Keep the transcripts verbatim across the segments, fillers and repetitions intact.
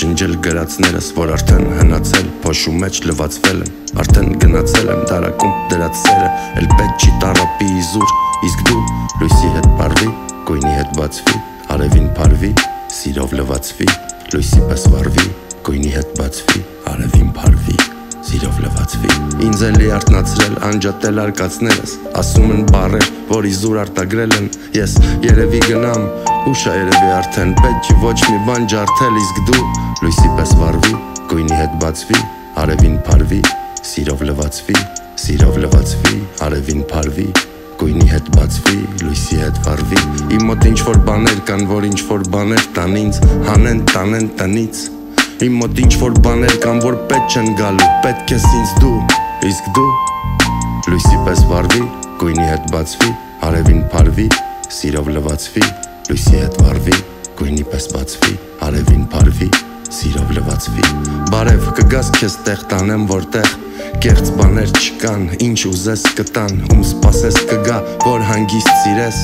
ջնջել գրածներս, որ արդեն հնացել, փոշու մեջ լվացվել են, արդեն գնացել եմ դարակում դրած սերը, էլ պետք չի տարապի իզուր, իսկ դու լույսի հետ պարվի, գույնի հետ բացվի, արևին պարվի, սիրով լվացվի, լույսի պես վարվի, գույնի հետ բացվի, արևին պարվի, սիրով լվացվի։ Ինձ էլի արթնացրել, անջատել արկածներս, ասում են բառեր, որ իզուր արտագրել են, ես երևի գնամ, ուշա երևի արդեն, պետք չի ոչ մի բան ջարդել, իսկ դու լույսի պես վարվի, գույնի հետ բացվի, արևին պարվի, սիրով լվացվի, սիրով լվացվի, արևին պարվի, գույնի հետ բացվի, լույսի հետ վարվի։ Իմ մոտ ինչ-որ բաներ կան, որ ինչ-որ բաներ տան ինձ, հանեն, տանեն տնից։ Իմ մոտ ինչ-որ բաներ կան, որ պետք չեն գալու, պետք ես ինձ դու, իսկ դու լույսի պես վարվի, գույնի հետ բացվի, արևին պարվի, սիրով լվացվի, լույսի հետ վարվի, գույնի պես բացվի, արևին պարվի, սիրով լվացվի։ Բարև կգաս քեզ տեղ տանեմ որտեղ կեղծ բաներ չկան, ինչ ուզես կտան, ում սպասես կգա, որ հանգիստ սիրես։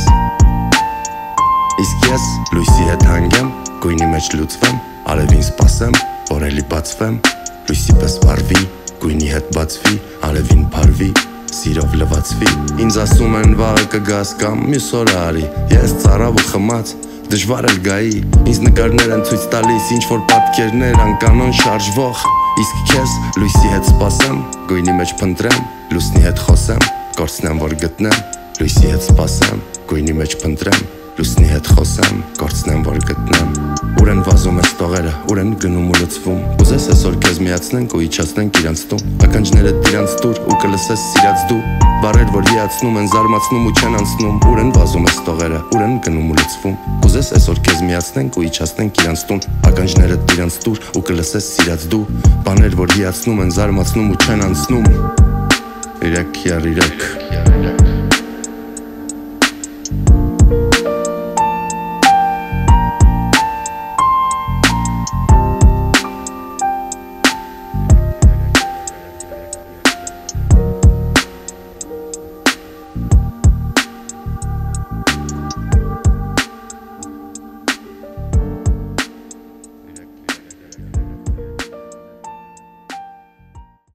Իսկ ես լույսի հետ հանգեմ, գույնի մեջ լուծվեմ, արևին սպասեմ, որ էլի բացվեմ, լույսի պես վարվի, գույնի հետ բացվի, արևին պարվի, սիրով լվացվի։ Ինձ ասում են վաղը կգաս կամ մյուս օրը արի, ես ծարավ ու խմած, դժվար էլ գայի, ինձ նկարներ են ցույց տալիս, ինչ-որ պատկերներ անկանոն շարժվող, իսկ քեզ լույսի հետ սպասեմ, գույնի մեջ փնտրեմ, լուսնի հետ խոսեմ, կորցնեմ որ գտնեմ, լույսի հետ սպասեմ, գույնի մեջ փնտրեմ, լուսնի հետ խոսեմ, կորցնեմ որ գտնեմ։ Ուր են վազում ես տողերը, ուր են գնում ու լցվում, ուզես այսօր քեզ միացնենք ու իջացնենք իրանց տուն, ականջներդ իրանց տուր ու կլսես սիրած դու, բառեր որ հիացնում են, զարմացնում ու չեն անցնում, ուր են վազում ես տողերը, ուր են գնում ու լցվում, ուզես այսօր քեզ միացնենք ու իջացնենք իրանց տուն, ականջներդ իրանց տուր ու կլսես սիրած դու, բառեր որ հիացնում են, զարմացնում ու չեն անցնում։ Իրեք յար իրեք